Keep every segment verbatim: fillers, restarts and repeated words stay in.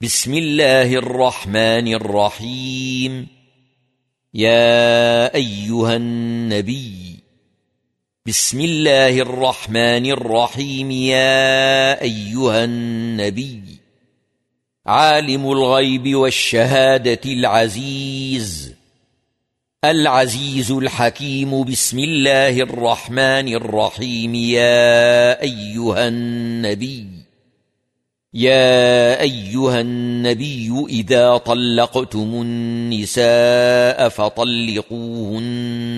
بسم الله الرحمن الرحيم. يا أيها النبي بسم الله الرحمن الرحيم يا أيها النبي عالم الغيب والشهادة العزيز العزيز الحكيم. بسم الله الرحمن الرحيم يا أيها النبي يا أيها النبي إذا طلقتم النساء فطلقوهن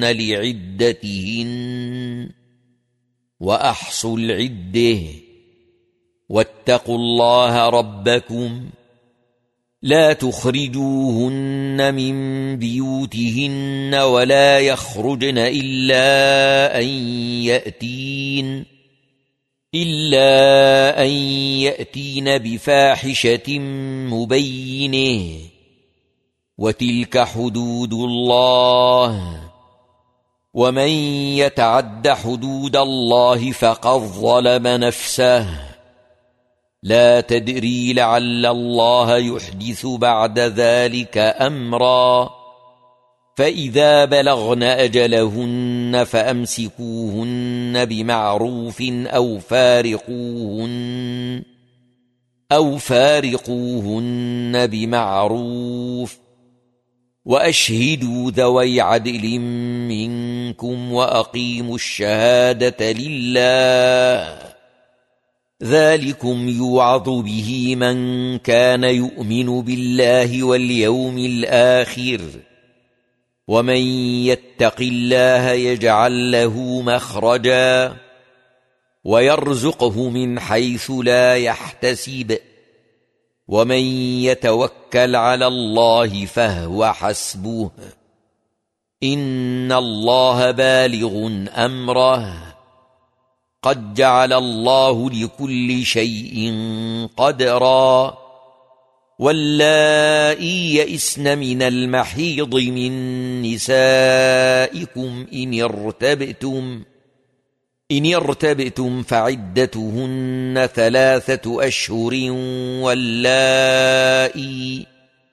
لعدتهن وأحصوا العدة واتقوا الله ربكم لا تخرجوهن من بيوتهن ولا يخرجن إلا أن يأتين إلا أن يأتين بفاحشة مبينة وتلك حدود الله ومن يتعد حدود الله فقد ظلم نفسه لا تدري لعل الله يحدث بعد ذلك أمرا. فإذا بلغن أجلهن فأمسكوهن بمعروف أو فارقوهن أو فارقوهن بمعروف وأشهدوا ذوي عدل منكم وأقيموا الشهادة لله ذلكم يوعظ به من كان يؤمن بالله واليوم الآخر ومن يتق الله يجعل له مخرجا ويرزقه من حيث لا يحتسب ومن يتوكل على الله فهو حسبه إن الله بالغ أمره قد جعل الله لكل شيء قدرا. واللائي يئسن من المحيض من نسائكم إن ارتبتم إن ارتبتم فعدتهن ثلاثة أشهر واللائي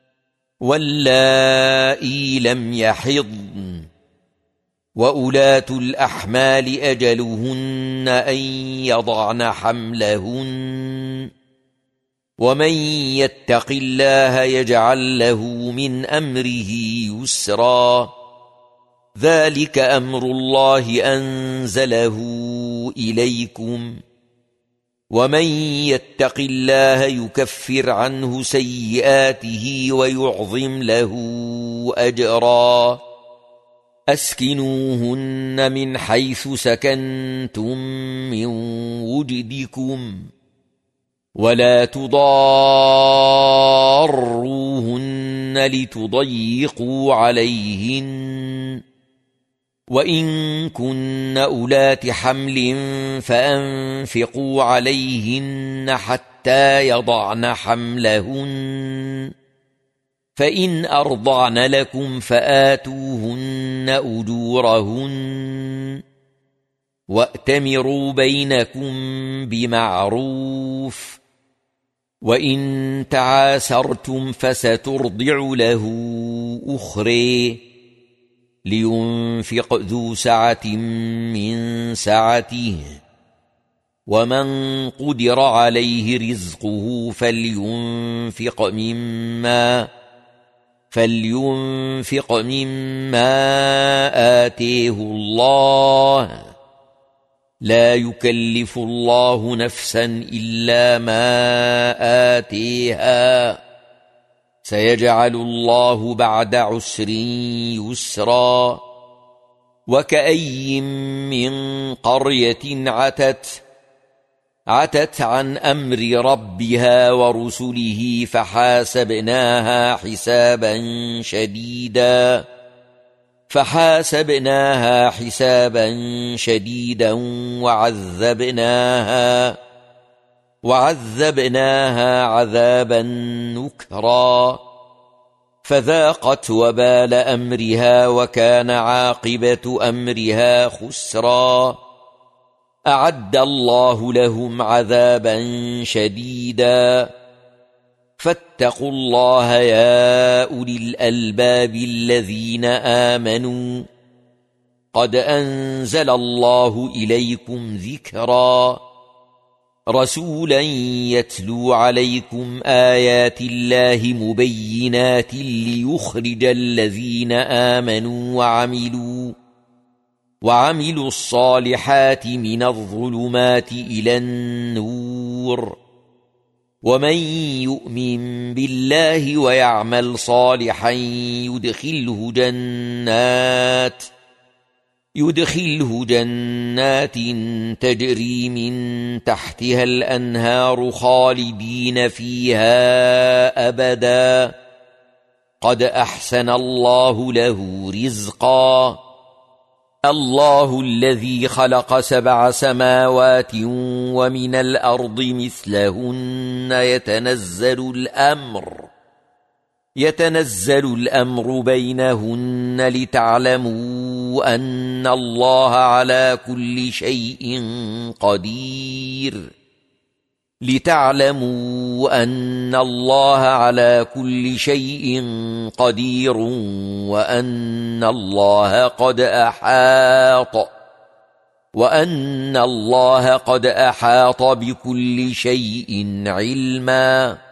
واللائي لم يحضن وأولاة الأحمال أجلهن أن يضعن حملهن ومن يتق الله يجعل له من أمره يسرا. ذلك أمر الله أنزله إليكم ومن يتق الله يكفر عنه سيئاته ويعظم له أجرا. أسكنوهن من حيث سكنتم من وجدكم ولا تضاروهن لتضيقوا عليهن وإن كن أولات حمل فأنفقوا عليهن حتى يضعن حملهن فإن أرضعن لكم فآتوهن أجورهن وأتمروا بينكم بمعروف وإن تعاسرتم فسترضع له أخرى لينفق ذو سعة من سعته ومن قدر عليه رزقه فلينفق مما فلينفق مما آتيه الله لا يكلف الله نفسا إلا ما آتيها سيجعل الله بعد عسر يسرا. وكأي من قرية عتت عتت عن أمر ربها ورسله فحاسبناها حسابا شديدا فحاسبناها حسابا شديدا وعذبناها وعذبناها عذابا نكرا فذاقت وبال أمرها وكان عاقبة أمرها خسرا. أعد الله لهم عذابا شديدا فاتقوا الله يا أولي الألباب الذين آمنوا قد أنزل الله إليكم ذكرا رسولا يتلو عليكم آيات الله مبينات ليخرج الذين آمنوا وعملوا وعملوا الصالحات من الظلمات إلى النور ومن يؤمن بالله ويعمل صالحا يدخله جنات يدخله جنات تجري من تحتها الأنهار خالدين فيها أبدا قد أحسن الله له رزقا الله الذي خلق سبع سماوات ومن الأرض مثلهن يتنزل الأمر يتنزل الأمر بينهن لتعلموا أن الله على كل شيء قدير لتعلموا أن الله على كل شيء قدير وأن الله قد أحاط وأن الله قد أحاط بكل شيء علما